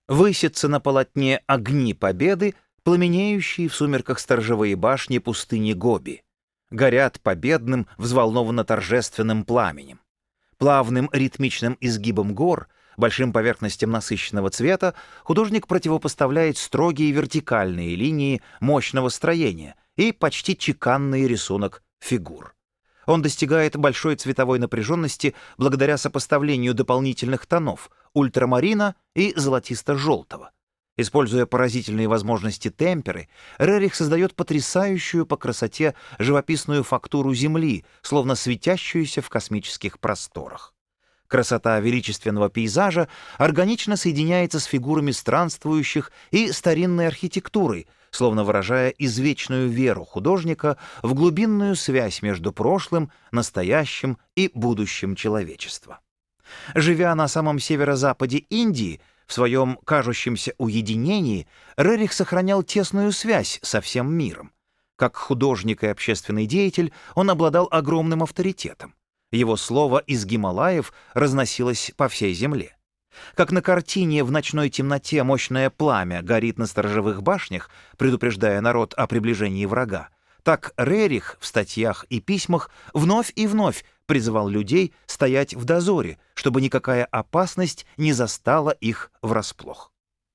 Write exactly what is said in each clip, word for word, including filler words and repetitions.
Высятся на полотне огни победы, пламенеющие в сумерках сторожевые башни пустыни Гоби. Горят победным, взволнованно-торжественным пламенем. Плавным ритмичным изгибом гор, большим поверхностям насыщенного цвета художник противопоставляет строгие вертикальные линии мощного строения и почти чеканный рисунок фигур. Он достигает большой цветовой напряженности благодаря сопоставлению дополнительных тонов ультрамарина и золотисто-желтого. Используя поразительные возможности темперы, Рерих создает потрясающую по красоте живописную фактуру Земли, словно светящуюся в космических просторах. Красота величественного пейзажа органично соединяется с фигурами странствующих и старинной архитектурой, словно выражая извечную веру художника в глубинную связь между прошлым, настоящим и будущим человечества. Живя на самом северо-западе Индии, в своем кажущемся уединении, Рерих сохранял тесную связь со всем миром. Как художник и общественный деятель он обладал огромным авторитетом. Его слово из Гималаев разносилось по всей земле. Как на картине в ночной темноте мощное пламя горит на сторожевых башнях, предупреждая народ о приближении врага, так Рерих в статьях и письмах вновь и вновь призывал людей стоять в дозоре, чтобы никакая опасность не застала их врасплох.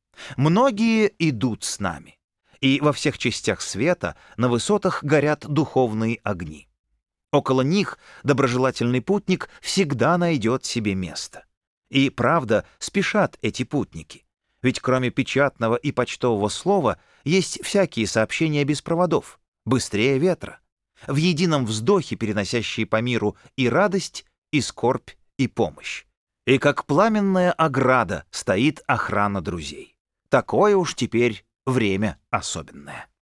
Многие идут с нами, и во всех частях света на высотах горят духовные огни. Около них доброжелательный путник всегда найдет себе место. И, правда, спешат эти путники. Ведь кроме печатного и почтового слова есть всякие сообщения без проводов, быстрее ветра, в едином вздохе переносящие по миру и радость, и скорбь, и помощь. И как пламенная ограда стоит охрана друзей. Такое уж теперь время особенное.